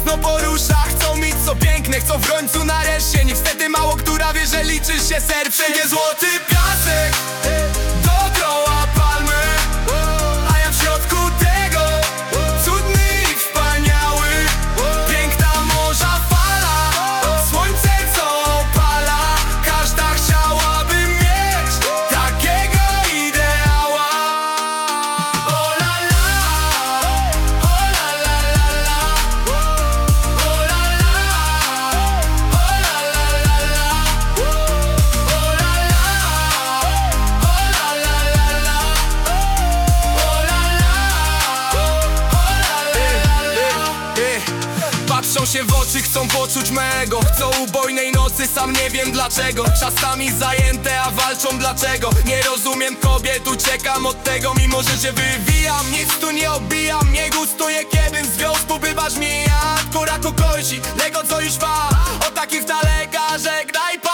mocno porusza. Chcą mieć co piękne, chcą w końcu nareszcie. Niestety mało która wie, że liczy się serce. Nie złoty piasek dookoła palmy, a ja w środku tego cudny i wspaniały. Piękna morza fala, słońce co opala. Każda chciałaby mieć takiego ideała. O la la, o la la la la, o la la, o la la la la, o la la, o la la la la, o la la. Patrzą się w oczy, chcą poczuć mego. Chcą ubojnej nocy, sam nie wiem dlaczego. Czasami zajęte, a walczą dlaczego. Nie rozumiem kobiet, uciekam od tego. Mimo że się wywijam, nic tu nie obijam. Nie gustuję, kiedy w związku bywasz mi. Ja kuraku kości, tego co już ma. O takich z daleka żegnaj.